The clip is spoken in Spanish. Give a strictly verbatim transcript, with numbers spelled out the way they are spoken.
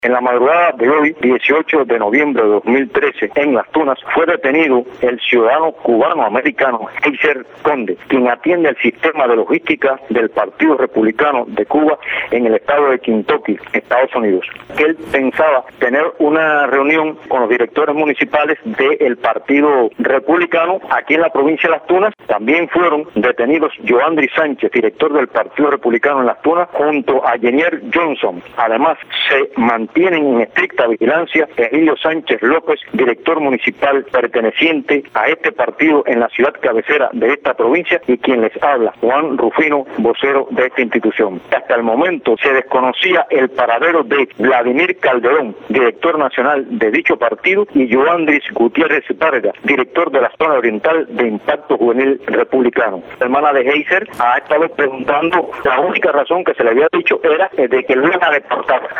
En la madrugada de hoy, dieciocho de noviembre de dos mil trece, en Las Tunas, fue detenido el ciudadano cubano-americano Heiser Conde, quien atiende el sistema de logística del Partido Republicano de Cuba en el estado de Kentucky, Estados Unidos. Él pensaba tener una reunión con los directores municipales del Partido Republicano aquí en la provincia de Las Tunas. También fueron detenidos Joandri Sánchez, director del Partido Republicano en Las Tunas, junto a Jenier Johnson. Además, se mantiene Tienen en estricta vigilancia Emilio Sánchez López, director municipal perteneciente a este partido en la ciudad cabecera de esta provincia, y quien les habla, Juan Rufino, vocero de esta institución. Hasta el momento se desconocía el paradero de Vladimir Calderón, director nacional de dicho partido, y Joandris Gutiérrez Vargas, director de la zona oriental de Impacto Juvenil Republicano. La hermana de Heiser ha estado preguntando, la única razón que se le había dicho era de que lo iban a deportar.